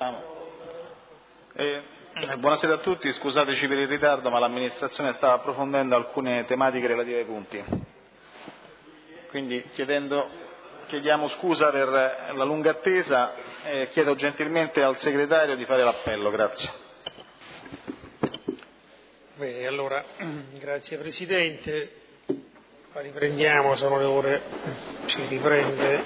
Buonasera a tutti, scusateci per il ritardo, ma l'amministrazione stava approfondendo alcune tematiche relative ai punti. Quindi chiediamo scusa per la lunga attesa e chiedo gentilmente al segretario di fare l'appello. Grazie. Bene, allora, grazie Presidente. Riprendiamo, sono le ore, si riprende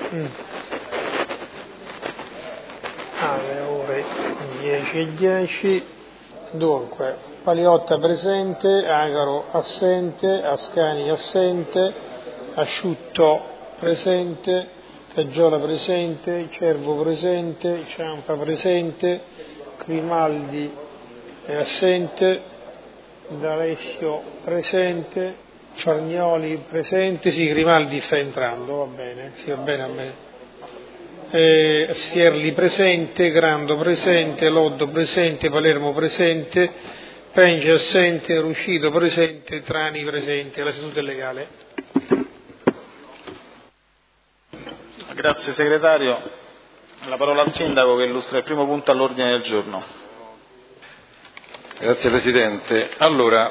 alle ore 10:10. Dunque, Paliotta presente, Agaro assente, Ascani assente, Asciutto presente, Caggiola presente, Cervo presente, Ciampa presente, Grimaldi è assente, D'Alessio presente, Ciarnioli presente, sì, Grimaldi sta entrando, va bene, sì, va bene. Stierli presente, Grando presente, Loddo presente, Palermo presente, Penge assente, Ruscito presente, Trani presente. La seduta è legale. Grazie segretario. La parola al sindaco che illustra il primo punto all'ordine del giorno. Grazie Presidente. Allora,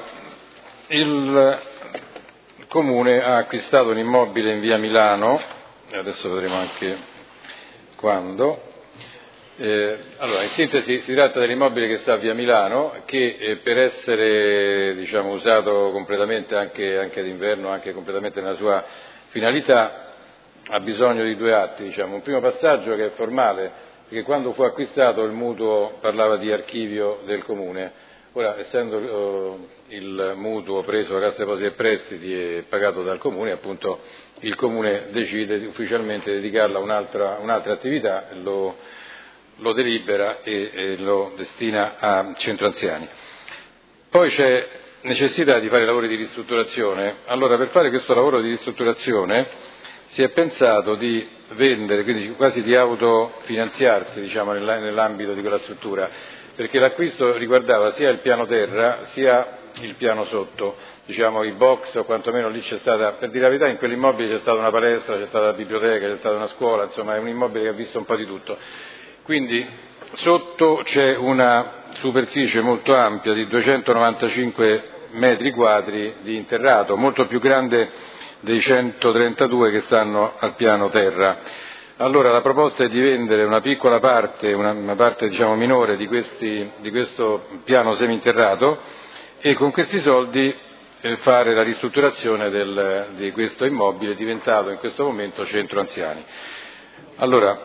il Comune ha acquistato un immobile in via Milano, e adesso vedremo anche quando. Allora, in sintesi si tratta dell'immobile che sta a via Milano, che per essere usato completamente anche d'inverno, anche completamente nella sua finalità, ha bisogno di due atti. Un primo passaggio che è formale, perché quando fu acquistato il mutuo parlava di archivio del Comune. Ora, essendo il mutuo preso da Cassa Depositi e Prestiti e pagato dal Comune, appunto il Comune decide ufficialmente di dedicarla a un'altra attività, lo delibera e lo destina a centro anziani. Poi c'è necessità di fare lavori di ristrutturazione. Allora, per fare questo lavoro di ristrutturazione si è pensato di vendere, quindi quasi di autofinanziarsi nell'ambito di quella struttura, perché l'acquisto riguardava sia il piano terra sia il piano sotto, i box, o quantomeno lì c'è stata, per dire la verità, in quell'immobile c'è stata una palestra, c'è stata la biblioteca, c'è stata una scuola, insomma è un immobile che ha visto un po' di tutto. Quindi sotto c'è una superficie molto ampia di 295 metri quadri di interrato, molto più grande dei 132 che stanno al piano terra. Allora la proposta è di vendere una piccola parte, una parte minore di questo piano seminterrato e con questi soldi fare la ristrutturazione di questo immobile diventato in questo momento centro anziani. Allora,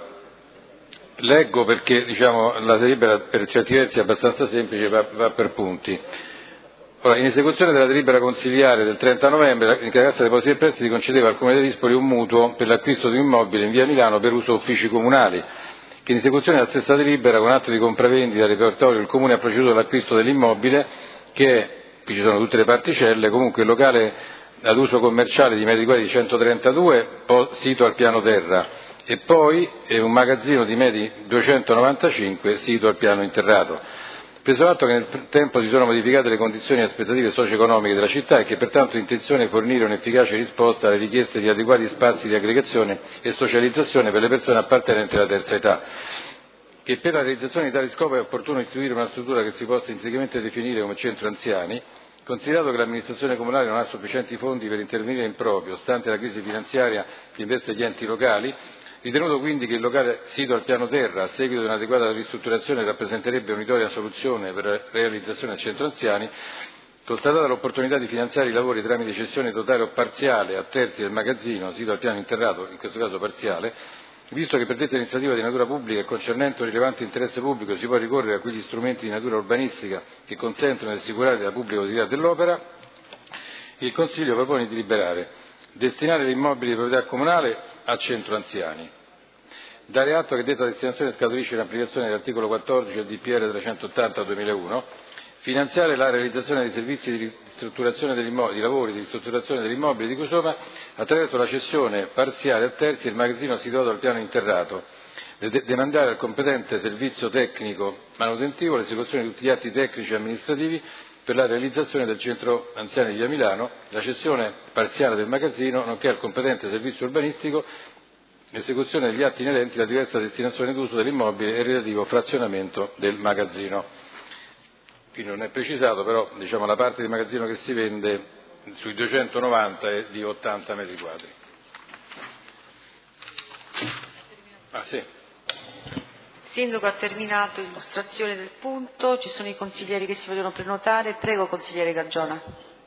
leggo perché la delibera per certi versi è abbastanza semplice, va per punti. Ora, in esecuzione della delibera consiliare del 30 novembre, la Cassa Depositi e Prestiti concedeva al Comune di Dispoli un mutuo per l'acquisto di un immobile in via Milano per uso uffici comunali, che in esecuzione della stessa delibera, con atto di compravendita repertorio, il Comune ha proceduto all'acquisto dell'immobile, che qui ci sono tutte le particelle, comunque il locale ad uso commerciale di metri quadri 132, sito al piano terra, e poi un magazzino di metri 295, sito al piano interrato. Preso atto che nel tempo si sono modificate le condizioni e aspettative socio-economiche della città e che pertanto è intenzione fornire un'efficace risposta alle richieste di adeguati spazi di aggregazione e socializzazione per le persone appartenenti alla terza età, che per la realizzazione di tale scopo è opportuno istituire una struttura che si possa intrinsecamente definire come centro anziani, considerato che l'amministrazione comunale non ha sufficienti fondi per intervenire in proprio, stante la crisi finanziaria che investe gli enti locali. Ritenuto quindi che il locale sito al piano terra, a seguito di un'adeguata ristrutturazione, rappresenterebbe un'idonea soluzione per la realizzazione del centro anziani, constatata l'opportunità di finanziare i lavori tramite cessione totale o parziale a terzi del magazzino, sito al piano interrato, in questo caso parziale, visto che per detta iniziativa di natura pubblica e concernente un rilevante interesse pubblico si può ricorrere a quegli strumenti di natura urbanistica che consentono di assicurare la pubblica utilità dell'opera, il Consiglio propone di deliberare: destinare l'immobile di proprietà comunale a centro anziani, dare atto che detta destinazione scaturisce in applicazione dell'articolo 14 del DPR 380/2001, finanziare la realizzazione dei servizi di ristrutturazione di lavori di ristrutturazione dell'immobile di cui sopra attraverso la cessione parziale a terzi del magazzino situato al piano interrato, demandare al competente servizio tecnico manutentivo l'esecuzione di tutti gli atti tecnici e amministrativi per la realizzazione del centro anziani di via Milano, la cessione parziale del magazzino, nonché al competente servizio urbanistico l'esecuzione degli atti inerenti alla diversa destinazione d'uso dell'immobile e il relativo frazionamento del magazzino. Qui non è precisato, però diciamo la parte di magazzino che si vende sui 290 è di 80 metri quadri. Sì. Sindaco, ha terminato l'illustrazione del punto, ci sono i consiglieri che si vogliono prenotare. Prego, consigliere Gagiona.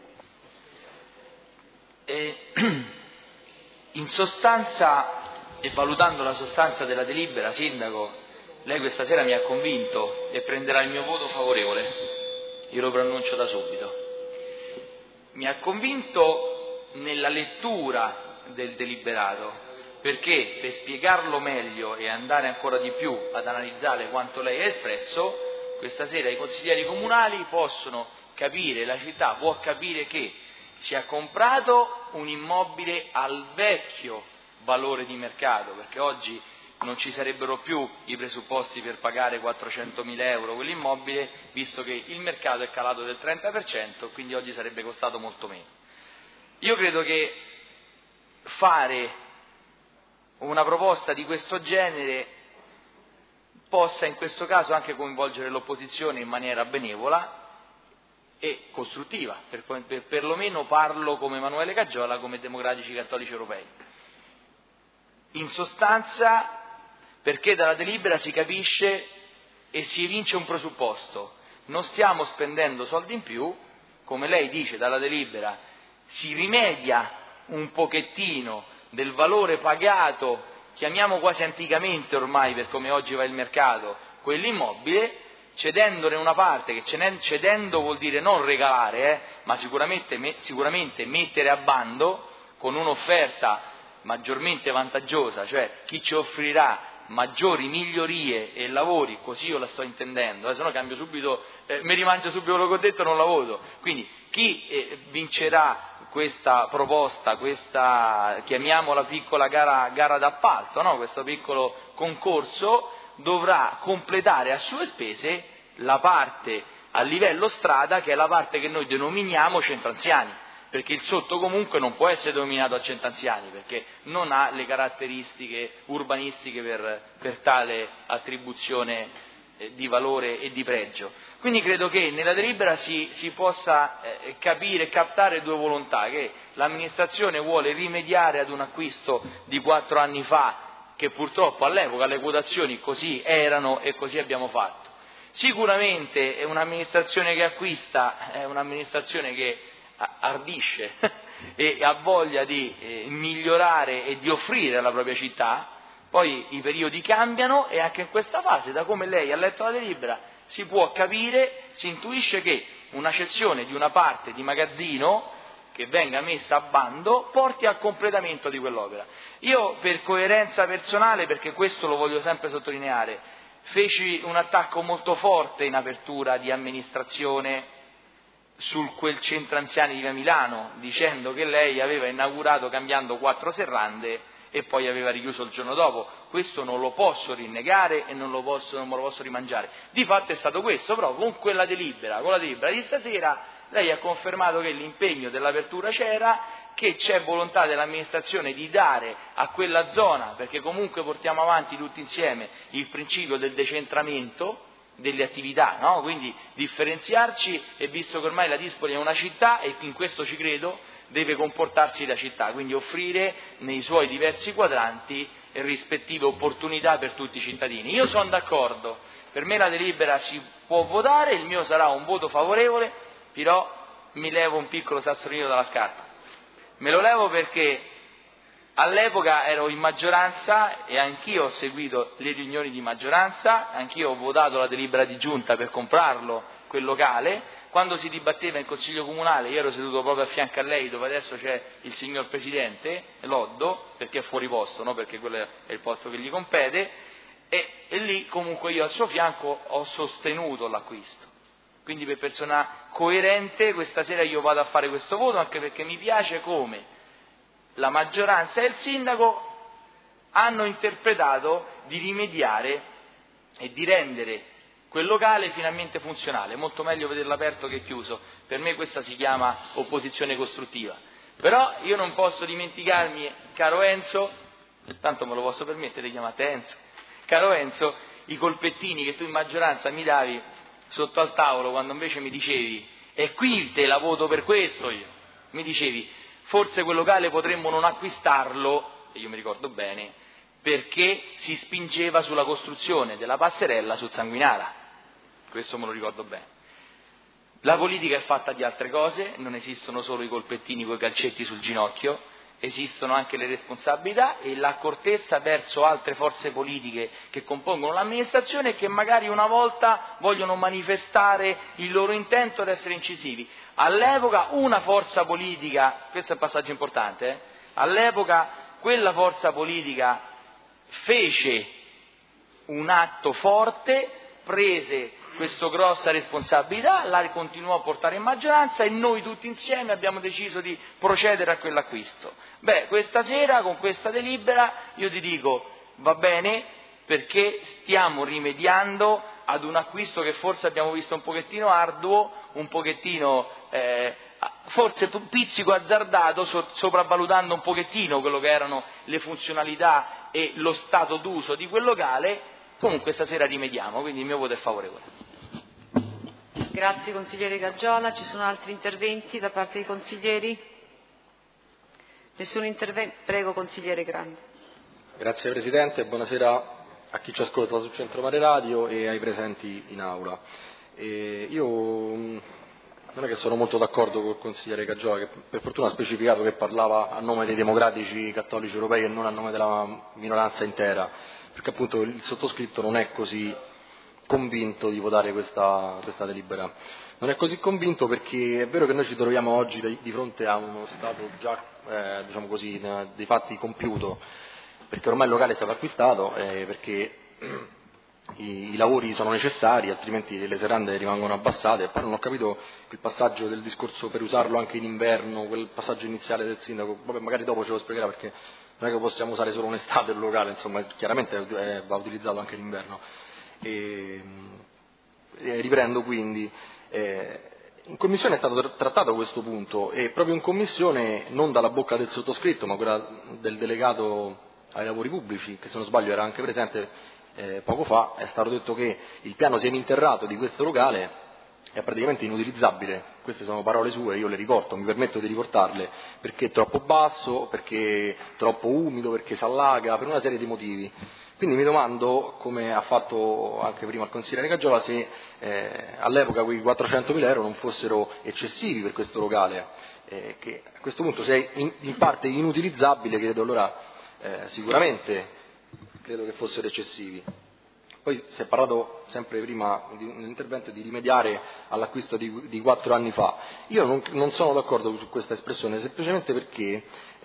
In sostanza, e valutando la sostanza della delibera, Sindaco, lei questa sera mi ha convinto e prenderà il mio voto favorevole, io lo preannuncio da subito. Mi ha convinto nella lettura del deliberato, perché per spiegarlo meglio e andare ancora di più ad analizzare quanto lei ha espresso, questa sera i consiglieri comunali possono capire, la città può capire che si è comprato un immobile al vecchio valore di mercato, perché oggi non ci sarebbero più i presupposti per pagare 400.000 euro quell'immobile, visto che il mercato è calato del 30%, quindi oggi sarebbe costato molto meno. Io credo che fare una proposta di questo genere possa in questo caso anche coinvolgere l'opposizione in maniera benevola e costruttiva, perlomeno parlo come Emanuele Gagiola, come Democratici Cattolici Europei. In sostanza, perché dalla delibera si capisce e si evince un presupposto: non stiamo spendendo soldi in più, come lei dice dalla delibera, si rimedia un pochettino del valore pagato, chiamiamo quasi anticamente ormai per come oggi va il mercato, quell'immobile, cedendone una parte, che cedendo vuol dire non regalare, ma sicuramente mettere a bando con un'offerta maggiormente vantaggiosa, cioè chi ci offrirà maggiori migliorie e lavori, così io la sto intendendo, se no cambio subito, mi rimangio subito quello che ho detto e non la voto. Quindi chi vincerà questa proposta, questa chiamiamola piccola gara d'appalto, no? Questo piccolo concorso, dovrà completare a sue spese la parte a livello strada, che è la parte che noi denominiamo centro anziani, perché il sotto comunque non può essere denominato a centro anziani, perché non ha le caratteristiche urbanistiche per tale attribuzione di valore e di pregio. Quindi credo che nella delibera si possa capire e captare due volontà: che l'amministrazione vuole rimediare ad un acquisto di 4 anni fa, che purtroppo all'epoca le quotazioni così erano e così abbiamo fatto. Sicuramente è un'amministrazione che acquista, è un'amministrazione che ardisce e ha voglia di migliorare e di offrire alla propria città. Poi i periodi cambiano e anche in questa fase, da come lei ha letto la delibera, si può capire, si intuisce che una cessione di una parte di magazzino che venga messa a bando porti al completamento di quell'opera. Io, per coerenza personale, perché questo lo voglio sempre sottolineare, feci un attacco molto forte in apertura di amministrazione su quel centro anziani di Via Milano, dicendo che lei aveva inaugurato cambiando 4 serrande e poi aveva richiuso il giorno dopo. Questo non lo posso rinnegare e non me lo posso rimangiare. Di fatto è stato questo, però con la delibera di stasera lei ha confermato che l'impegno dell'apertura c'era, che c'è volontà dell'amministrazione di dare a quella zona, perché comunque portiamo avanti tutti insieme il principio del decentramento delle attività, no? Quindi differenziarci, e visto che ormai la Dispoli è una città, e in questo ci credo, deve comportarsi da città, quindi offrire nei suoi diversi quadranti rispettive opportunità per tutti i cittadini. Io sono d'accordo, per me la delibera si può votare, il mio sarà un voto favorevole, però mi levo un piccolo sassolino dalla scarpa. Me lo levo perché all'epoca ero in maggioranza e anch'io ho seguito le riunioni di maggioranza, anch'io ho votato la delibera di giunta per comprarlo, quel locale. Quando si dibatteva in Consiglio Comunale io ero seduto proprio a fianco a lei, dove adesso c'è il signor Presidente, Loddo, perché è fuori posto, no? Perché quello è il posto che gli compete, e lì comunque io al suo fianco ho sostenuto l'acquisto. Quindi per persona coerente questa sera io vado a fare questo voto, anche perché mi piace come la maggioranza e il sindaco hanno interpretato di rimediare e di rendere quel locale finalmente funzionale. Molto meglio vederlo aperto che chiuso. Per me questa si chiama opposizione costruttiva. Però io non posso dimenticarmi, caro Enzo, tanto me lo posso permettere di chiamare Enzo. Caro Enzo, i colpettini che tu in maggioranza mi davi sotto al tavolo quando invece mi dicevi e qui te la voto per questo io, mi dicevi forse quel locale potremmo non acquistarlo, e io mi ricordo bene, perché si spingeva sulla costruzione della passerella sul Sanguinara, questo me lo ricordo bene. La politica è fatta di altre cose, non esistono solo i colpettini coi calcetti sul ginocchio, esistono anche le responsabilità e l'accortezza verso altre forze politiche che compongono l'amministrazione e che magari una volta vogliono manifestare il loro intento ad essere incisivi. All'epoca una forza politica, questo è un passaggio importante, all'epoca quella forza politica fece un atto forte, prese questa grossa responsabilità, la continuò a portare in maggioranza e noi tutti insieme abbiamo deciso di procedere a quell'acquisto. Beh, questa sera con questa delibera io ti dico va bene perché stiamo rimediando ad un acquisto che forse abbiamo visto un pochettino arduo, un pochettino forse un pizzico azzardato, sopravvalutando un pochettino quello che erano le funzionalità e lo stato d'uso di quel locale. Comunque stasera rimediamo, quindi il mio voto è favorevole. Grazie consigliere Gaggiola. Ci sono altri interventi da parte dei consiglieri? Nessun intervento? Prego consigliere Grandi. Grazie Presidente, buonasera a chi ci ascolta sul Centro Mare Radio e ai presenti in aula. Io non è che sono molto d'accordo col consigliere Gaggiola, che per fortuna ha specificato che parlava a nome dei democratici cattolici europei e non a nome della minoranza intera, perché appunto il sottoscritto non è così convinto di votare questa delibera. Non è così convinto perché è vero che noi ci troviamo oggi di fronte a uno stato già, diciamo così, dei fatti compiuto, perché ormai il locale è stato acquistato, perché i lavori sono necessari, altrimenti le serrande rimangono abbassate. Poi non ho capito il passaggio del discorso per usarlo anche in inverno, quel passaggio iniziale del sindaco, vabbè, magari dopo ce lo spiegherà, perché non è che possiamo usare solo un'estate il locale, insomma, chiaramente va utilizzato anche in inverno. Riprendo quindi, in commissione è stato trattato questo punto e proprio in commissione, non dalla bocca del sottoscritto ma quella del delegato ai lavori pubblici, che se non sbaglio era anche presente poco fa, è stato detto che il piano seminterrato di questo locale è praticamente inutilizzabile. Queste sono parole sue, io le riporto, mi permetto di riportarle, perché è troppo basso, perché è troppo umido, perché si allaga, per una serie di motivi. Quindi mi domando, come ha fatto anche prima il consigliere Gaggiola, se all'epoca quei 400.000 euro non fossero eccessivi per questo locale, che a questo punto se è in parte inutilizzabile, credo allora sicuramente credo che fossero eccessivi. Poi si è parlato sempre prima nell'intervento di rimediare all'acquisto di 4 anni fa. Io non sono d'accordo su questa espressione, semplicemente perché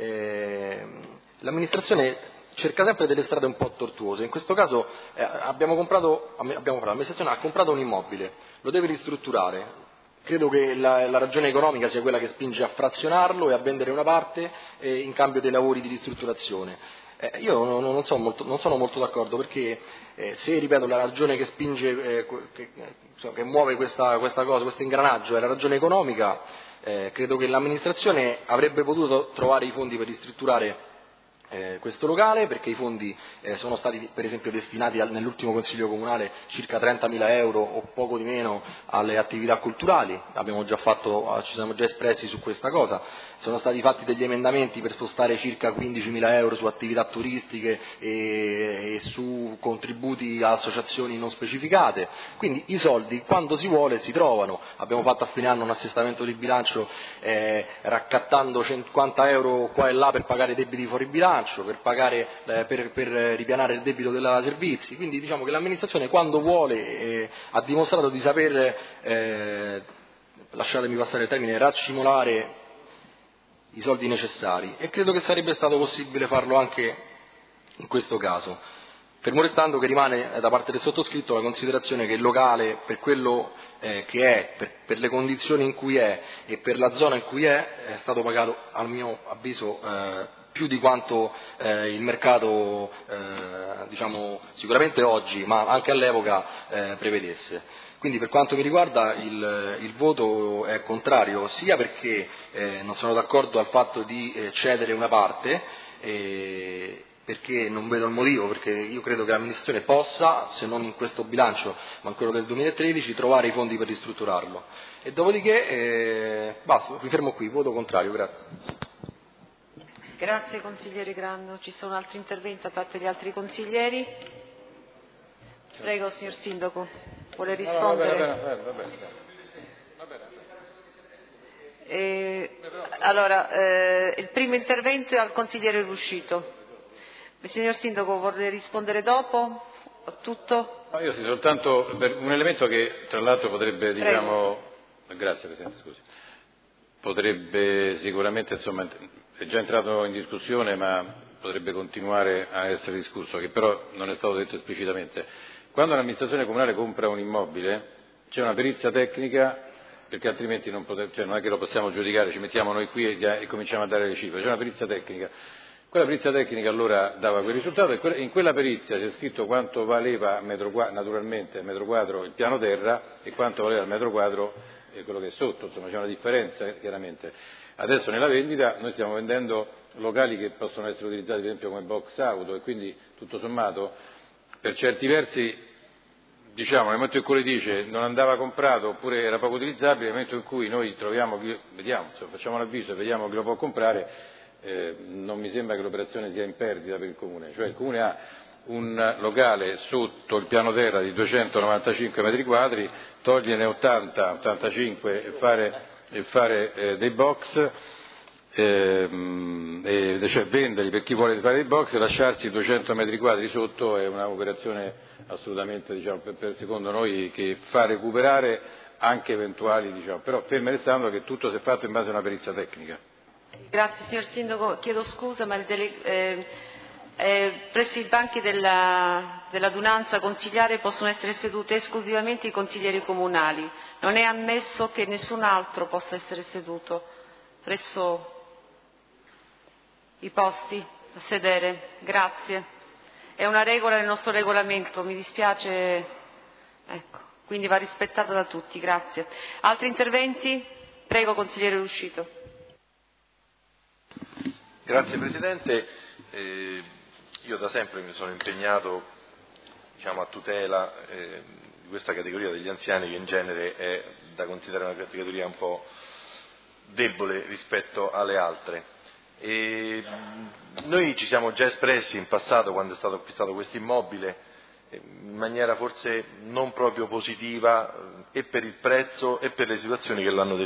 l'amministrazione cerca sempre delle strade un po' tortuose. In questo caso l'amministrazione ha comprato un immobile, lo deve ristrutturare. Credo che la ragione economica sia quella che spinge a frazionarlo e a vendere una parte in cambio dei lavori di ristrutturazione. Io non sono molto d'accordo, perché se, ripeto, la ragione che spinge, che muove questa cosa, questo ingranaggio è la ragione economica, credo che l'amministrazione avrebbe potuto trovare i fondi per ristrutturare questo locale, perché i fondi sono stati per esempio destinati nell'ultimo Consiglio Comunale circa 30.000 euro o poco di meno alle attività culturali. Ci siamo già espressi su questa cosa. Sono stati fatti degli emendamenti per spostare circa 15.000 euro su attività turistiche e su contributi a associazioni non specificate. Quindi i soldi quando si vuole si trovano. Abbiamo fatto a fine anno un assestamento di bilancio raccattando 50 euro qua e là per pagare i debiti fuori bilancio, per ripianare il debito della servizi. Quindi diciamo che l'amministrazione quando vuole ha dimostrato di saper, lasciatemi passare il termine, raccimolare i soldi necessari, e credo che sarebbe stato possibile farlo anche in questo caso, fermo restando che rimane da parte del sottoscritto la considerazione che il locale, per quello che è, per le condizioni in cui è e per la zona in cui è stato pagato, a mio avviso, più di quanto il mercato, diciamo, sicuramente oggi, ma anche all'epoca prevedesse. Quindi per quanto mi riguarda il voto è contrario, sia perché non sono d'accordo al fatto di cedere una parte, perché non vedo il motivo, perché io credo che l'amministrazione possa, se non in questo bilancio, ma in quello del 2013, trovare i fondi per ristrutturarlo. E dopodiché, basta, mi fermo qui, voto contrario, grazie. Grazie consigliere Grando. Ci sono altri interventi da parte di altri consiglieri? Prego, signor Sindaco, vuole rispondere? Va bene. Il primo intervento è al consigliere Ruscito. Il signor Sindaco vuole rispondere dopo? A tutto? No, io sì, soltanto per un elemento che tra l'altro potrebbe, grazie Presidente, scusi, potrebbe sicuramente, insomma, è già entrato in discussione ma potrebbe continuare a essere discusso, che però non è stato detto esplicitamente. Quando l'amministrazione comunale compra un immobile c'è una perizia tecnica, perché altrimenti non è che lo possiamo giudicare, ci mettiamo noi qui e cominciamo a dare le cifre, c'è una perizia tecnica. Quella perizia tecnica allora dava quel risultato e in quella perizia c'è scritto quanto valeva naturalmente a metro quadro il piano terra e quanto valeva al metro quadro quello che è sotto, insomma c'è una differenza chiaramente. Adesso nella vendita noi stiamo vendendo locali che possono essere utilizzati per esempio come box auto e quindi tutto sommato per certi versi, diciamo, nel momento in cui lei dice non andava comprato oppure era poco utilizzabile, nel momento in cui noi troviamo, facciamo l'avviso e vediamo chi lo può comprare, non mi sembra che l'operazione sia in perdita per il Comune, cioè il Comune ha un locale sotto il piano terra di 295 metri quadri, togliene 80-85 e fare dei box, cioè venderli per chi vuole fare dei box e lasciarsi 200 metri quadri sotto è un'operazione assolutamente, secondo noi, che fa recuperare anche eventuali, però fermo restando che tutto si è fatto in base a una perizia tecnica. Grazie signor Sindaco, chiedo scusa ma presso i banchi dell'adunanza consigliare possono essere seduti esclusivamente i consiglieri comunali, non è ammesso che nessun altro possa essere seduto presso i posti a sedere. Grazie, è una regola del nostro regolamento, mi dispiace, ecco, quindi va rispettata da tutti. Grazie. Altri interventi? Prego consigliere Ruscito. Grazie Presidente, io da sempre mi sono impegnato a tutela di questa categoria degli anziani che in genere è da considerare una categoria un po' debole rispetto alle altre. E noi ci siamo già espressi in passato quando è stato acquistato questo immobile in maniera forse non proprio positiva e per il prezzo e per le situazioni che l'hanno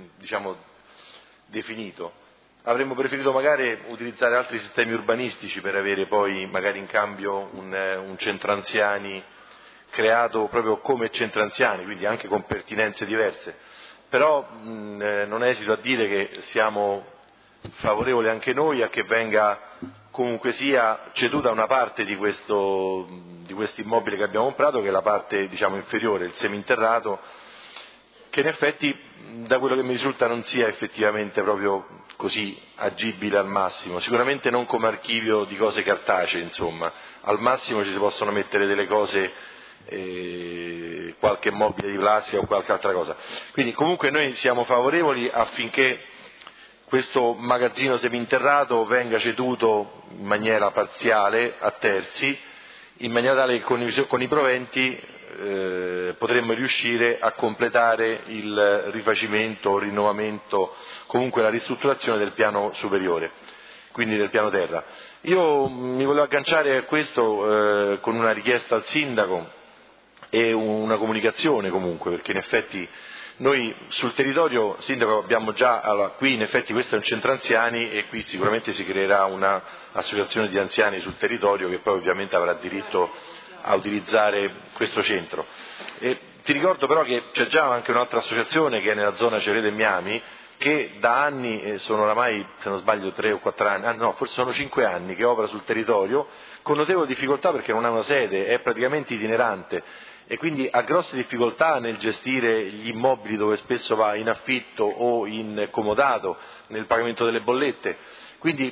definito. Avremmo preferito magari utilizzare altri sistemi urbanistici per avere poi magari in cambio un centro anziani creato proprio come centro anziani, quindi anche con pertinenze diverse. Però non esito a dire che siamo favorevoli anche noi a che venga comunque sia ceduta una parte di questo immobile che abbiamo comprato, che è la parte inferiore, il seminterrato, che in effetti da quello che mi risulta non sia effettivamente proprio così agibile al massimo, sicuramente non come archivio di cose cartacee, insomma, al massimo ci si possono mettere delle cose, qualche mobile di plastica o qualche altra cosa. Quindi comunque noi siamo favorevoli affinché questo magazzino seminterrato venga ceduto in maniera parziale a terzi, in maniera tale che con i proventi potremmo riuscire a completare il rifacimento o rinnovamento, comunque la ristrutturazione del piano superiore, quindi del piano terra. Io mi volevo agganciare a questo con una richiesta al Sindaco e una comunicazione comunque, perché in effetti noi sul territorio, Sindaco, abbiamo già, qui in effetti questo è un centro anziani e qui sicuramente si creerà un'associazione di anziani sul territorio che poi ovviamente avrà diritto a utilizzare questo centro. E ti ricordo però che c'è già anche un'altra associazione che è nella zona Cerede e Miami, che da anni, sono oramai, se non sbaglio 3 o 4 anni, no, forse sono 5 anni che opera sul territorio, con notevole difficoltà perché non ha una sede, è praticamente itinerante e quindi ha grosse difficoltà nel gestire gli immobili dove spesso va in affitto o in comodato, nel pagamento delle bollette. Quindi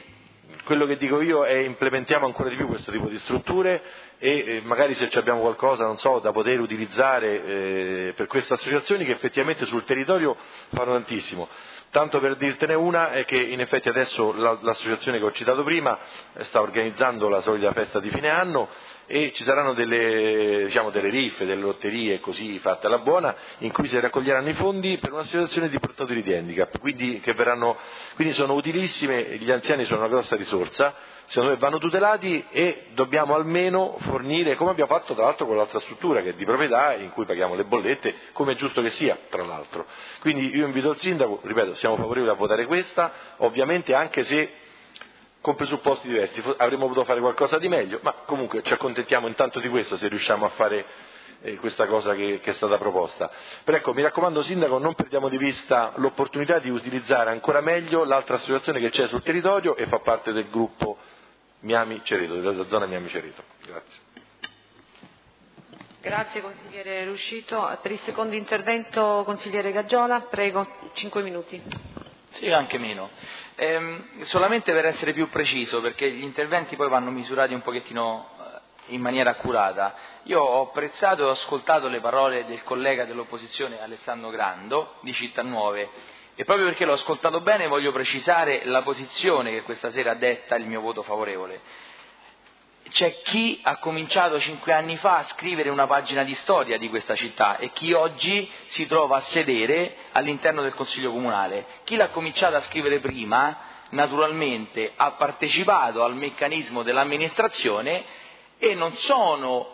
quello che dico io è implementiamo ancora di più questo tipo di strutture e magari se abbiamo qualcosa, non so, da poter utilizzare per queste associazioni che effettivamente sul territorio fanno tantissimo. Tanto per dirtene una è che in effetti adesso l'associazione che ho citato prima sta organizzando la solita festa di fine anno e ci saranno delle riffe, delle lotterie così fatte alla buona in cui si raccoglieranno i fondi per un'associazione di portatori di handicap, quindi sono utilissime, gli anziani sono una grossa risorsa, secondo me vanno tutelati e dobbiamo almeno fornire, come abbiamo fatto tra l'altro con l'altra struttura che è di proprietà in cui paghiamo le bollette, come è giusto che sia tra l'altro. Quindi io invito il Sindaco, ripeto, siamo favorevoli a votare questa, ovviamente anche se con presupposti diversi, avremmo potuto fare qualcosa di meglio, ma comunque ci accontentiamo intanto di questo se riusciamo a fare questa cosa che è stata proposta. Però ecco, mi raccomando Sindaco, non perdiamo di vista l'opportunità di utilizzare ancora meglio l'altra associazione che c'è sul territorio e fa parte del gruppo Miami Cereto, della zona Miami Cereto. Grazie. Grazie consigliere Ruscito. Per il secondo intervento consigliere Gaggiola, prego, 5 minuti. Sì, anche meno. Solamente per essere più preciso, perché gli interventi poi vanno misurati un pochettino in maniera accurata. Io ho apprezzato e ho ascoltato le parole del collega dell'opposizione Alessandro Grando di Città Nuove e proprio perché l'ho ascoltato bene voglio precisare la posizione che questa sera detta il mio voto favorevole. C'è chi ha cominciato 5 anni fa a scrivere una pagina di storia di questa città e chi oggi si trova a sedere all'interno del Consiglio Comunale. Chi l'ha cominciato a scrivere prima, naturalmente, ha partecipato al meccanismo dell'amministrazione e non sono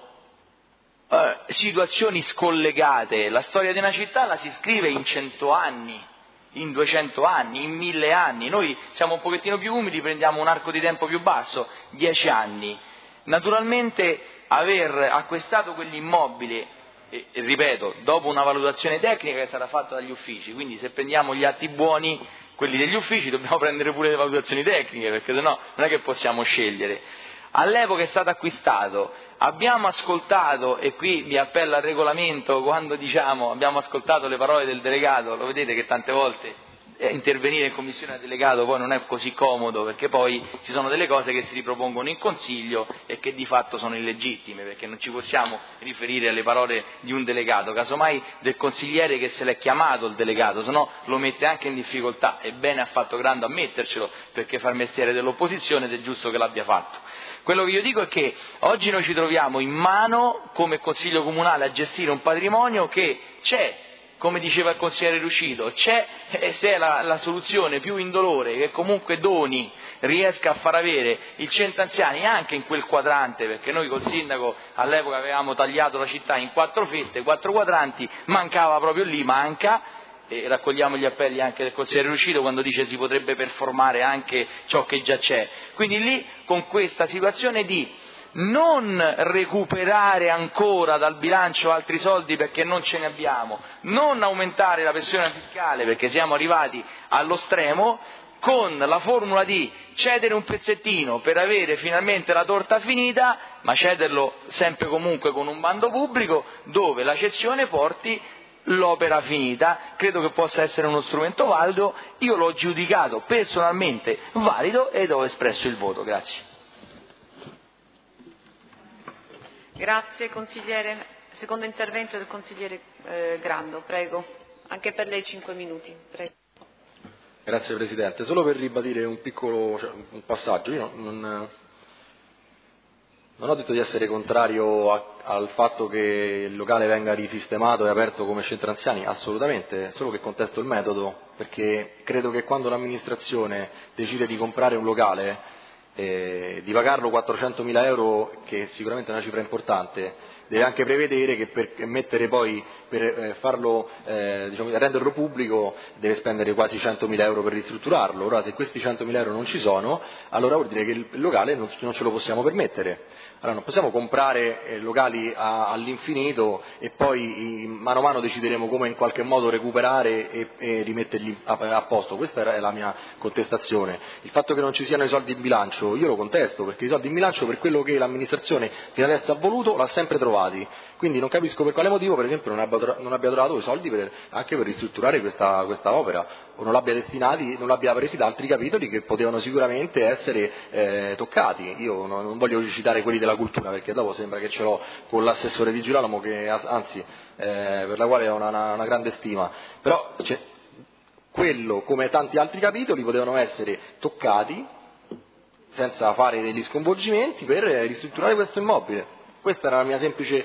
situazioni scollegate. La storia di una città la si scrive in 100 anni, in 200 anni, in 1000 anni. Noi siamo un pochettino più umili, prendiamo un arco di tempo più basso, 10 anni. Naturalmente aver acquistato quell'immobile, ripeto, dopo una valutazione tecnica che è stata fatta dagli uffici, quindi se prendiamo gli atti buoni, quelli degli uffici, dobbiamo prendere pure le valutazioni tecniche, perché sennò non è che possiamo scegliere. All'epoca è stato acquistato, abbiamo ascoltato, e qui mi appello al regolamento, quando diciamo abbiamo ascoltato le parole del delegato, lo vedete che tante volte intervenire in commissione al delegato poi non è così comodo, perché poi ci sono delle cose che si ripropongono in consiglio e che di fatto sono illegittime, perché non ci possiamo riferire alle parole di un delegato, casomai del consigliere che se l'è chiamato il delegato, se no lo mette anche in difficoltà, e bene ha fatto Grando a mettercelo, perché fa il mestiere dell'opposizione ed è giusto che l'abbia fatto. Quello che io dico è che oggi noi ci troviamo in mano come Consiglio Comunale a gestire un patrimonio che c'è, come diceva il consigliere Ruscito, c'è, se è la soluzione più indolore che comunque Doni riesca a far avere il centro anziani anche in quel quadrante, perché noi col sindaco all'epoca avevamo tagliato la città in 4 fette, 4 quadranti, mancava proprio lì, manca, e raccogliamo gli appelli anche del consigliere Ruscito quando dice si potrebbe performare anche ciò che già c'è. Quindi lì con questa situazione di non recuperare ancora dal bilancio altri soldi perché non ce ne abbiamo, non aumentare la pressione fiscale perché siamo arrivati allo stremo, con la formula di cedere un pezzettino per avere finalmente la torta finita, ma cederlo sempre comunque con un bando pubblico dove la cessione porti l'opera finita, credo che possa essere uno strumento valido, io l'ho giudicato personalmente valido ed ho espresso il voto. Grazie. Grazie consigliere. Secondo intervento del consigliere Grando, prego. Anche per lei 5 minuti. Prego. Grazie Presidente. Solo per ribadire un piccolo un passaggio. Io non ho detto di essere contrario al fatto che il locale venga risistemato e aperto come centro anziani, assolutamente, solo che contesto il metodo, perché credo che quando l'amministrazione decide di comprare un locale, di pagarlo 400.000 euro, che sicuramente è una cifra importante, deve anche prevedere che per mettere poi, per farlo, renderlo pubblico, deve spendere quasi 100.000 euro per ristrutturarlo. Ora, se questi 100.000 euro non ci sono, allora vuol dire che il locale non ce lo possiamo permettere. Allora non possiamo comprare locali all'infinito e poi mano a mano decideremo come in qualche modo recuperare e rimetterli a posto. Questa è la mia contestazione. Il fatto che non ci siano i soldi in bilancio io lo contesto, perché i soldi in bilancio per quello che l'amministrazione fino adesso ha voluto l'ha sempre trovato. adeguati. Quindi non capisco per quale motivo, per esempio, non abbia trovato i soldi anche per ristrutturare questa opera, o non l'abbia presi da altri capitoli che potevano sicuramente essere toccati. Io non voglio citare quelli della cultura, perché dopo sembra che ce l'ho con l'assessore Di Girolamo, che anzi per la quale ho una grande stima, però quello, come tanti altri capitoli, potevano essere toccati senza fare degli sconvolgimenti per ristrutturare questo immobile. Questa era la mia semplice...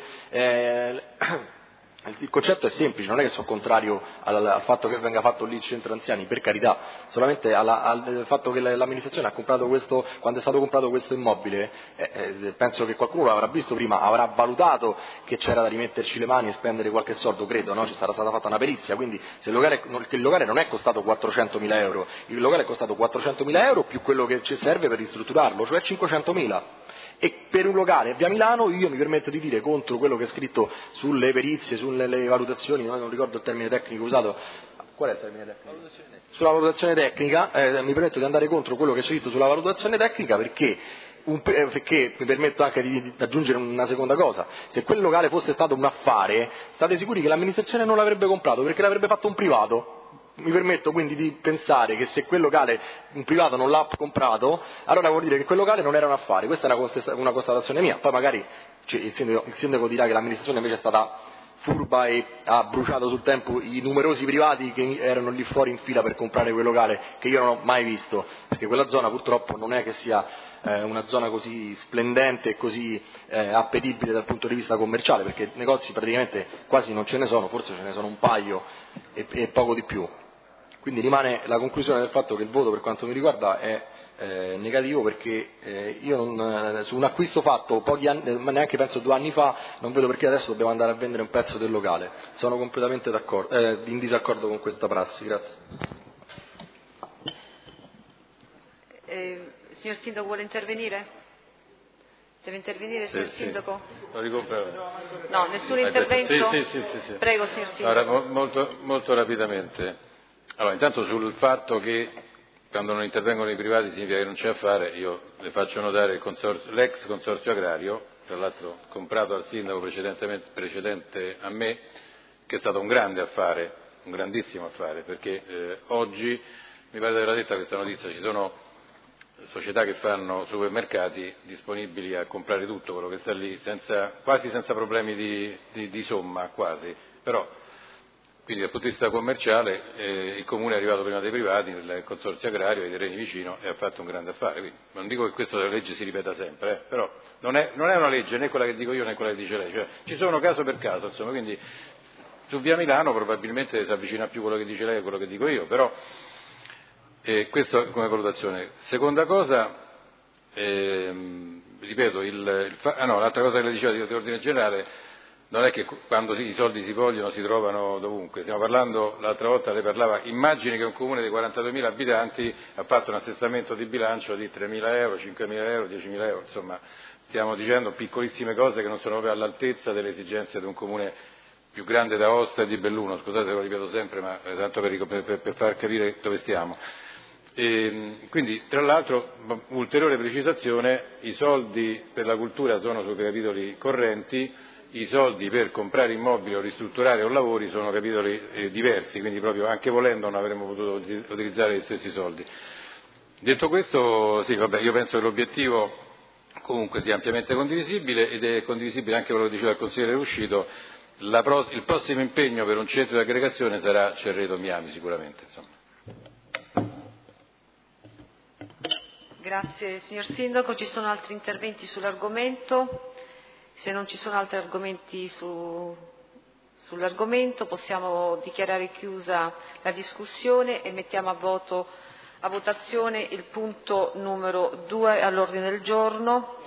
il concetto è semplice, non è che sono contrario al fatto che venga fatto lì il centro anziani, per carità, solamente al fatto che l'amministrazione ha comprato quando è stato comprato questo immobile, penso che qualcuno l'avrà visto prima, avrà valutato che c'era da rimetterci le mani e spendere qualche soldo, credo, no? Ci sarà stata fatta una perizia, quindi se il locale non è costato 400.000 euro, il locale è costato 400.000 euro più quello che ci serve per ristrutturarlo, cioè 500.000. E per un locale a Via Milano io mi permetto di dire, contro quello che è scritto sulle perizie, sulle valutazioni, non ricordo il termine tecnico usato, qual è il termine tecnico? Sulla valutazione tecnica, mi permetto di andare contro quello che c'è scritto sulla valutazione tecnica perché mi permetto anche di aggiungere una seconda cosa: se quel locale fosse stato un affare, state sicuri che l'amministrazione non l'avrebbe comprato, perché l'avrebbe fatto un privato. Mi permetto quindi di pensare che se quel locale un privato non l'ha comprato, allora vuol dire che quel locale non era un affare. Questa è una constatazione mia. Poi magari il sindaco dirà che l'amministrazione invece è stata furba e ha bruciato sul tempo i numerosi privati che erano lì fuori in fila per comprare quel locale, che io non ho mai visto, perché quella zona purtroppo non è che sia una zona così splendente e così appetibile dal punto di vista commerciale, perché negozi praticamente quasi non ce ne sono, forse ce ne sono un paio e poco di più. Quindi rimane la conclusione del fatto che il voto per quanto mi riguarda è negativo, perché io su un acquisto fatto pochi anni, ma neanche penso 2 anni fa, non vedo perché adesso dobbiamo andare a vendere un pezzo del locale. Sono completamente in disaccordo con questa prassi. Grazie. Signor Sindaco, vuole intervenire? Deve intervenire, signor Sindaco? Lo ricompro. No, nessun intervento? Sì. Prego, signor Sindaco. Allora, molto rapidamente. Allora, intanto sul fatto che quando non intervengono i privati significa che non c'è affare, io le faccio notare l'ex consorzio agrario, tra l'altro comprato al sindaco precedente a me, che è stato un grande affare, un grandissimo affare, perché oggi, mi pare di aver detta questa notizia, ci sono società che fanno supermercati disponibili a comprare tutto quello che sta lì, quasi senza problemi di somma, quasi, però quindi dal punto di vista commerciale il Comune è arrivato prima dei privati, nel consorzio agrario, ai terreni vicino, e ha fatto un grande affare. Quindi, non dico che questa legge si ripeta sempre, però non è una legge né quella che dico io né quella che dice lei, cioè, ci sono caso per caso, insomma, quindi su Via Milano probabilmente si avvicina più quello che dice lei a quello che dico io, però questo come valutazione. Seconda cosa, ripeto, l'altra cosa che le dicevo di ordine generale, non è che quando i soldi si vogliono si trovano dovunque, stiamo parlando, l'altra volta lei parlava, immagini che un comune di 42.000 abitanti ha fatto un assestamento di bilancio di 3.000 euro, 5.000 euro, 10.000 euro, insomma stiamo dicendo piccolissime cose che non sono proprio all'altezza delle esigenze di un comune più grande d'Aosta e di Belluno, scusate se lo ripeto sempre, ma tanto per far capire dove stiamo. Quindi, tra l'altro, ulteriore precisazione, i soldi per la cultura sono sui capitoli correnti, i soldi per comprare immobili o ristrutturare o lavori sono capitoli diversi, quindi proprio anche volendo non avremmo potuto utilizzare gli stessi soldi. Detto questo, sì, vabbè, io penso che l'obiettivo comunque sia ampiamente condivisibile, ed è condivisibile anche quello che diceva il consigliere uscito. Il prossimo impegno per un centro di aggregazione sarà Cerreto Miami sicuramente. Insomma. Grazie signor Sindaco, ci sono altri interventi sull'argomento? Se non ci sono altri argomenti sull'argomento possiamo dichiarare chiusa la discussione e mettiamo a votazione il punto numero 2 all'ordine del giorno.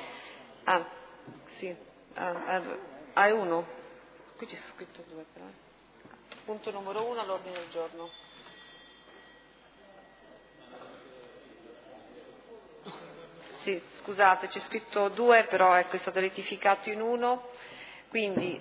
È uno? Qui c'è scritto 2 però. Punto numero 1 all'ordine del giorno. Sì, scusate, c'è scritto 2, però ecco, è stato rettificato in 1. Quindi,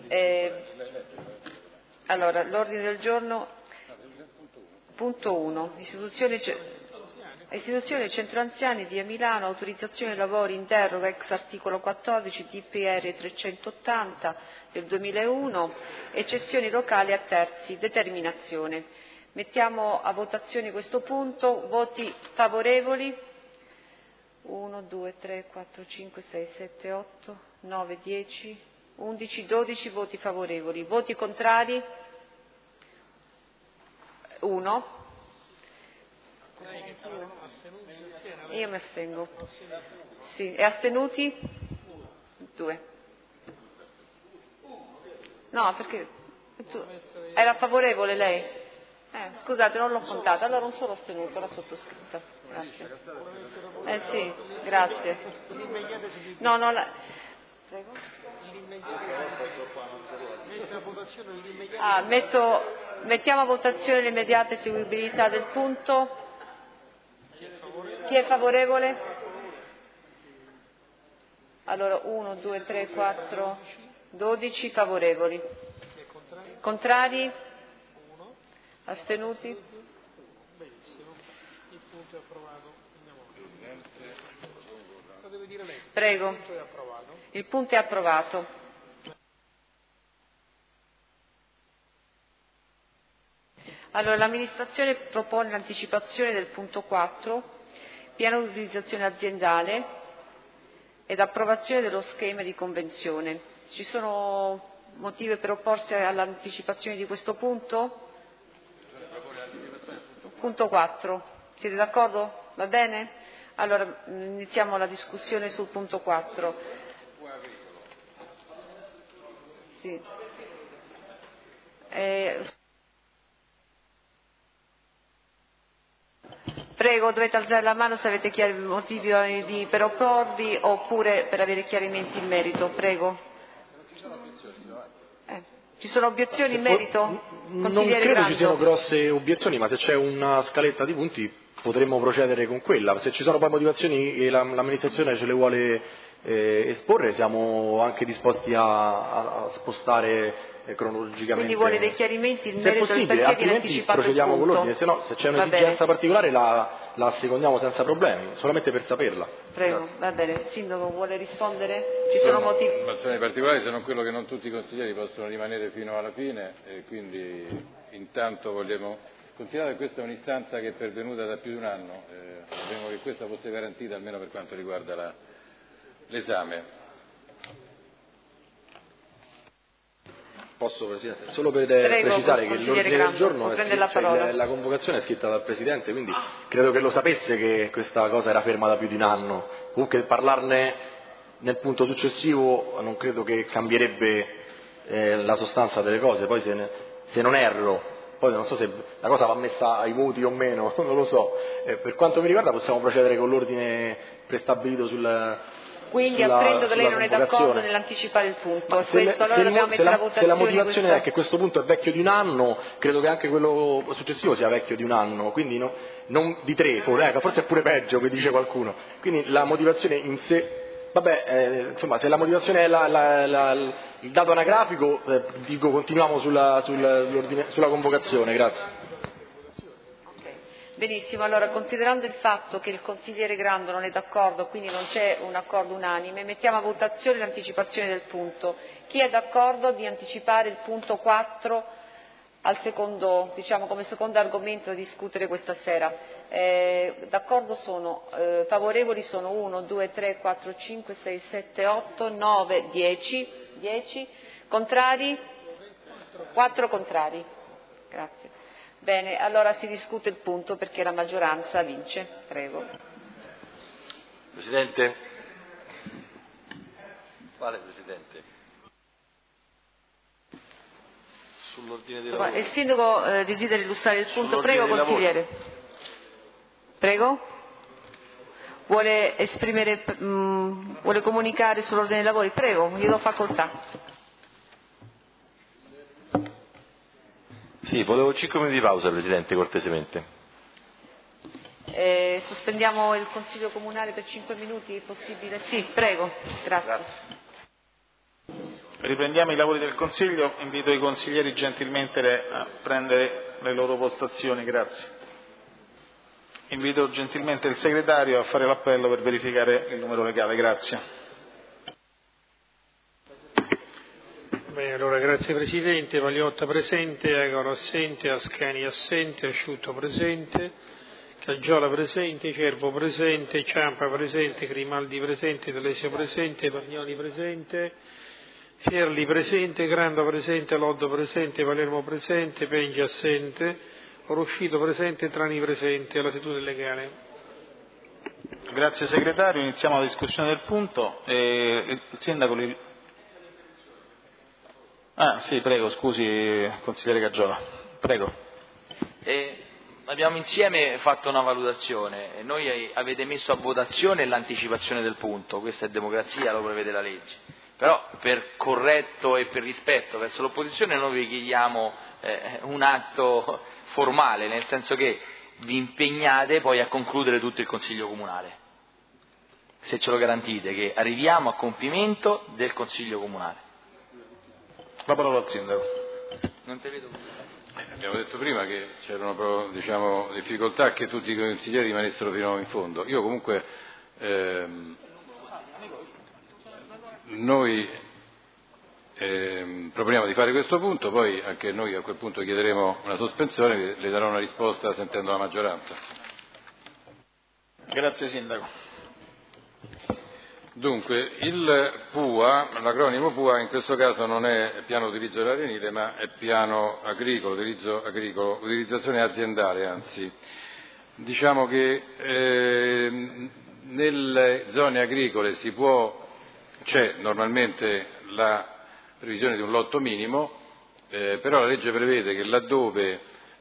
allora, l'ordine del giorno, punto 1, istituzione... Istituzione del Centro Anziani di Milano, autorizzazione ai lavori in deroga ex articolo 14 DPR 380 del 2001 e cessioni locali a terzi, determinazione. Mettiamo a votazione questo punto, voti favorevoli, 1, 2, 3, 4, 5, 6, 7, 8, 9, 10, 11, 12 voti favorevoli, voti contrari, 1. Io mi astengo. Sì. E astenuti? 2. No, perché era favorevole lei? Scusate, non l'ho contata, allora non sono astenuto, l'ho sottoscritta. Grazie. Sì, grazie. No, Prego? Mettiamo a votazione l'immediata eseguibilità del punto. Chi è favorevole? Allora 1, 2, 3, 4, 12 favorevoli. Contrari? Astenuti? Benissimo, il punto è approvato. Lo deve dire lei. Prego. Il punto è approvato. Il punto è approvato. Allora, l'amministrazione propone l'anticipazione del punto 4, piano di utilizzazione aziendale ed approvazione dello schema di convenzione. Ci sono motivi per opporsi all'anticipazione di questo punto? Punto 4. Siete d'accordo? Va bene? Allora iniziamo la discussione sul punto 4. Sì. Prego, dovete alzare la mano se avete chiari motivi per opporvi oppure per avere chiarimenti in merito. Prego. Ci sono obiezioni in merito? Non credo ci siano grosse obiezioni, ma se c'è una scaletta di punti potremmo procedere con quella. Se ci sono poi motivazioni e l'amministrazione ce le vuole esporre, siamo anche disposti a spostare cronologicamente. Quindi vuole dei chiarimenti in se merito al perché viene anticipato procediamo il punto. con l'ordine, se no, se c'è un'esigenza particolare la assecondiamo senza problemi, solamente per saperla. Prego, Grazie. va bene. Il sindaco vuole rispondere? Ci sono motivi? Informazioni particolari, se non quello che non tutti i consiglieri possono rimanere fino alla fine e quindi intanto vogliamo considerare che questa è un'istanza che è pervenuta da più di un anno, vorremmo che questa fosse garantita almeno per quanto riguarda l'esame. Posso, Presidente? Solo per precisare che l'ordine del giorno la convocazione è scritta dal Presidente, quindi credo che lo sapesse che questa cosa era ferma da più di un anno. Comunque parlarne nel punto successivo non credo che cambierebbe la sostanza delle cose, poi se non erro, poi non so se la cosa va messa ai voti o meno, non lo so. Per quanto mi riguarda possiamo procedere con l'ordine prestabilito Quindi apprendo che lei non è d'accordo nell'anticipare il punto. Se la motivazione è che questo punto è vecchio di un anno, credo che anche quello successivo sia vecchio di un anno, quindi non di 3, forse è pure peggio, che dice qualcuno. Quindi la motivazione in sé, insomma, se la motivazione è il dato anagrafico, dico continuiamo sulla convocazione, grazie. Benissimo, allora considerando il fatto che il consigliere Grando non è d'accordo, quindi non c'è un accordo unanime, mettiamo a votazione l'anticipazione del punto. Chi è d'accordo di anticipare il punto 4 al secondo, come secondo argomento da discutere questa sera? D'accordo favorevoli sono 1, 2, 3, 4, 5, 6, 7, 8, 9, 10. Contrari? 4 contrari. Grazie. Bene, allora si discute il punto perché la maggioranza vince. Prego. Presidente. Quale Presidente? Sull'ordine dei lavori. Il sindaco desidera illustrare il punto. Prego, consigliere. Prego. Vuole comunicare sull'ordine dei lavori? Prego, gli do facoltà. Sì, volevo 5 minuti di pausa, Presidente, cortesemente. Sospendiamo il Consiglio Comunale per 5 minuti, è possibile? Sì, prego. Grazie. Riprendiamo i lavori del Consiglio, invito i consiglieri gentilmente a prendere le loro postazioni, grazie. Invito gentilmente il segretario a fare l'appello per verificare il numero legale. Grazie. Bene, allora grazie Presidente. Pagliotta presente, Agaro assente, Ascani assente, Asciutto presente, Caggiola presente, Cervo presente, Ciampa presente, Grimaldi presente, Telesio presente, Pagnoli presente, Fierli presente, Granda presente, Loddo presente, Palermo presente, Pengi assente, Ruscito presente, Trani presente. La seduta è legale. Grazie segretario, iniziamo la discussione del punto. Il sindaco sì, prego, scusi consigliere Caggiola. Prego. Abbiamo insieme fatto una valutazione, noi avete messo a votazione l'anticipazione del punto, questa è democrazia, lo prevede la legge, però per corretto e per rispetto verso l'opposizione noi vi chiediamo un atto formale, nel senso che vi impegnate poi a concludere tutto il Consiglio Comunale, se ce lo garantite, che arriviamo a compimento del Consiglio Comunale. La parola al sindaco. Non te vedo. Abbiamo detto prima che c'erano difficoltà che tutti i consiglieri rimanessero fino in fondo. Io comunque noi proponiamo di fare questo punto, poi anche noi a quel punto chiederemo una sospensione, le darò una risposta sentendo la maggioranza. Grazie sindaco. Dunque, il PUA, l'acronimo PUA in questo caso non è piano utilizzo dell'arenile, ma è piano agricolo, utilizzazione aziendale, anzi. Diciamo che nelle zone agricole c'è normalmente la previsione di un lotto minimo, però la legge prevede che laddove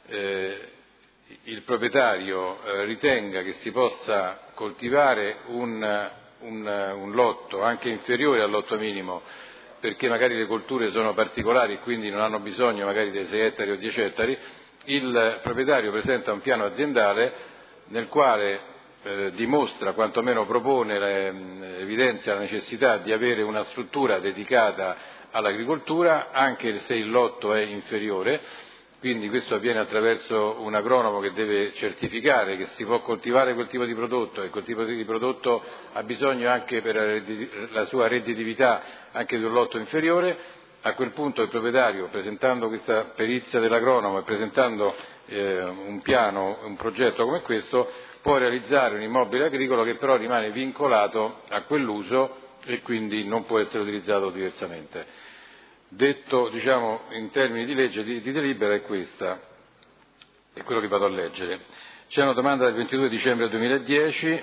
il proprietario ritenga che si possa coltivare un lotto anche inferiore al lotto minimo, perché magari le colture sono particolari e quindi non hanno bisogno magari dei 6 ettari o 10 ettari, il proprietario presenta un piano aziendale nel quale dimostra, quantomeno propone, evidenzia la necessità di avere una struttura dedicata all'agricoltura anche se il lotto è inferiore. Quindi questo avviene attraverso un agronomo che deve certificare che si può coltivare quel tipo di prodotto e quel tipo di prodotto ha bisogno anche per la sua redditività anche di un lotto inferiore. A quel punto il proprietario, presentando questa perizia dell'agronomo e presentando un piano, un progetto come questo, può realizzare un immobile agricolo che però rimane vincolato a quell'uso e quindi non può essere utilizzato diversamente. Detto in termini di legge di delibera è questa, è quello che vado a leggere. C'è una domanda del 22 dicembre 2010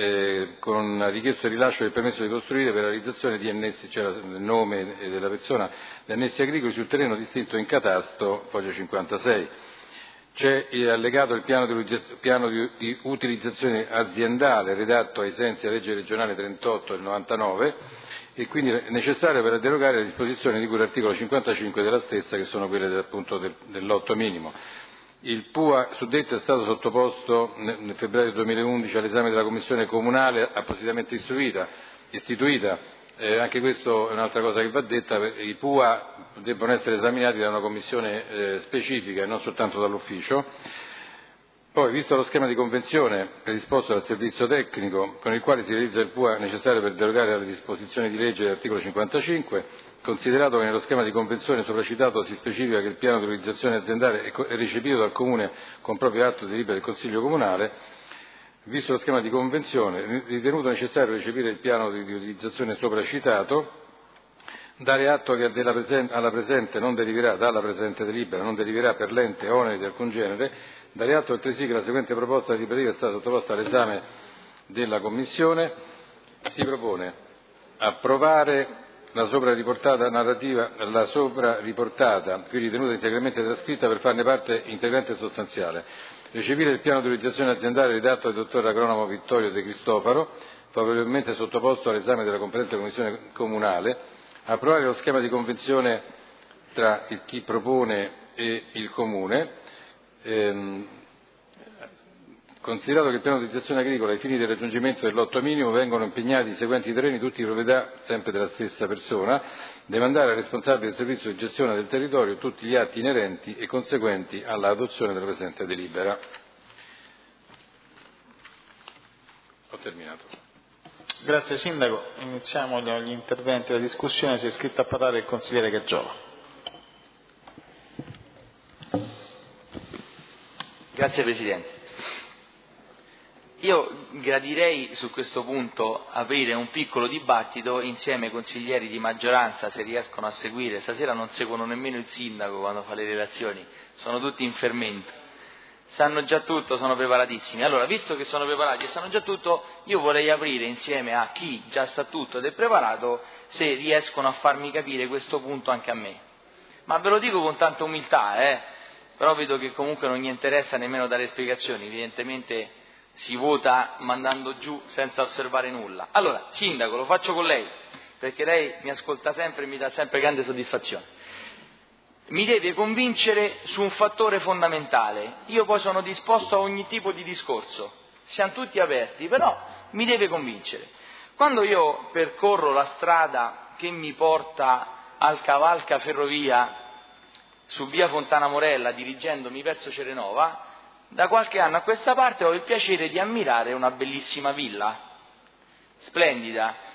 con richiesta di rilascio del permesso di costruire per la realizzazione di annessi, c'era il nome della persona, di annessi agricoli sul terreno distinto in catasto, foglia 56. C'è allegato il piano di utilizzazione aziendale redatto ai sensi della legge regionale 38 del 99 e quindi è necessario per derogare alle disposizioni di cui l'articolo 55 della stessa, che sono quelle del lotto minimo. Il PUA suddetto è stato sottoposto nel febbraio 2011 all'esame della Commissione Comunale appositamente istituita. Anche questo è un'altra cosa che va detta, i PUA debbono essere esaminati da una commissione specifica e non soltanto dall'ufficio. Poi, visto lo schema di convenzione predisposto dal servizio tecnico con il quale si realizza il PUA necessario per derogare alle disposizioni di legge dell'articolo 55, considerato che nello schema di convenzione sopracitato si specifica che il piano di utilizzazione aziendale è recepito dal Comune con proprio atto di delibera del Consiglio Comunale, visto lo schema di convenzione, ritenuto necessario recepire il piano di utilizzazione sopracitato, dare atto che dalla presente delibera non deriverà per l'ente oneri di alcun genere, dare atto altresì che la seguente proposta deliberativa è stata sottoposta all'esame della Commissione. Si propone approvare la sopra riportata, qui ritenuta integralmente trascritta per farne parte integrante e sostanziale. Recepire il piano di utilizzazione aziendale redatto dal dottor agronomo Vittorio De Cristofaro, favorevolmente sottoposto all'esame della competente Commissione Comunale. Approvare lo schema di convenzione tra chi propone e il Comune. Considerato che il piano di utilizzazione agricola ai fini del raggiungimento del lotto minimo vengono impegnati i seguenti terreni, tutti di proprietà sempre della stessa persona, demandare al responsabile del servizio di gestione del territorio tutti gli atti inerenti e conseguenti all'adozione della presente delibera. Ho terminato. Grazie Sindaco, iniziamo gli interventi, la discussione, si è iscritto a parlare il consigliere Gaggiola. Grazie Presidente. Io gradirei su questo punto aprire un piccolo dibattito insieme ai consiglieri di maggioranza, se riescono a seguire. Stasera non seguono nemmeno il Sindaco quando fa le relazioni, sono tutti in fermento. Sanno già tutto, sono preparatissimi. Allora, visto che sono preparati e sanno già tutto, io vorrei aprire insieme a chi già sa tutto ed è preparato, se riescono a farmi capire questo punto anche a me. Ma ve lo dico con tanta umiltà, però vedo che comunque non gli interessa nemmeno dare spiegazioni, evidentemente si vota mandando giù senza osservare nulla. Allora, Sindaco, lo faccio con lei, perché lei mi ascolta sempre e mi dà sempre grande soddisfazione. Mi deve convincere su un fattore fondamentale. Io poi sono disposto a ogni tipo di discorso, siamo tutti aperti, però mi deve convincere. Quando io percorro la strada che mi porta al cavalca ferrovia su via Fontana Morella dirigendomi verso Cerenova, da qualche anno a questa parte ho il piacere di ammirare una bellissima villa, splendida,